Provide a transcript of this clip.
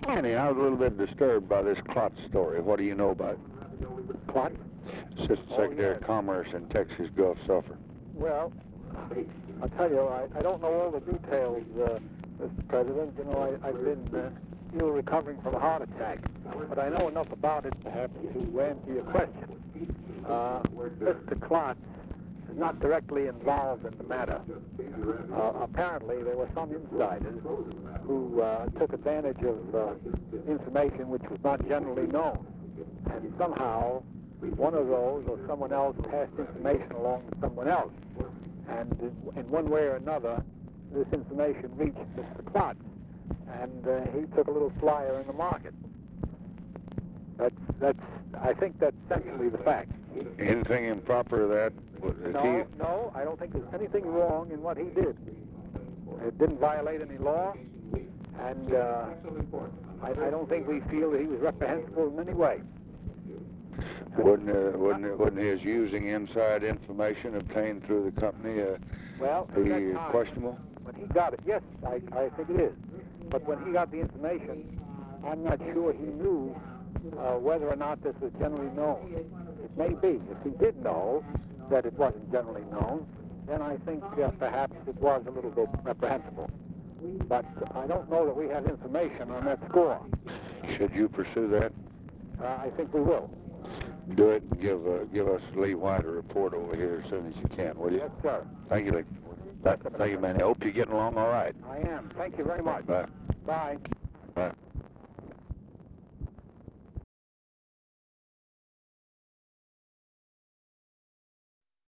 Annie, I was a little bit disturbed by this Klotz story. What do you know about it? Klotz? Assistant Secretary of Commerce in Texas Gulf Sulphur. Well, I'll tell you, I don't know all the details, Mr. President. You know, I've been still recovering from a heart attack, but I know enough about it, perhaps, to answer your question. Mr. Klotz is not directly involved in the matter. Apparently, there were some insiders who took advantage of information which was not generally known, and somehow one of those or someone else passed information along to someone else, and in one way or another, this information reached Mr. Klotz, and he took a little flyer in the market. I think that's essentially the fact. Anything improper to that? No, I don't think there's anything wrong in what he did. It didn't violate any law, and I don't think we feel that he was reprehensible in any way. Wouldn't his using inside information obtained through the company be questionable? When he got it, yes, I think it is. But when he got the information, I'm not sure he knew whether or not this was generally known. It may be. If he did know that it wasn't generally known, then I think perhaps it was a little bit reprehensible. But I don't know that we have information on that score. Should you pursue that? I think we will. Do it and give us Lee White a report over here as soon as you can, will you? Yes, sir. Thank you, Lee. Thank you, man. I hope you're getting along all right. I am. Thank you very much. Bye. Bye. Bye.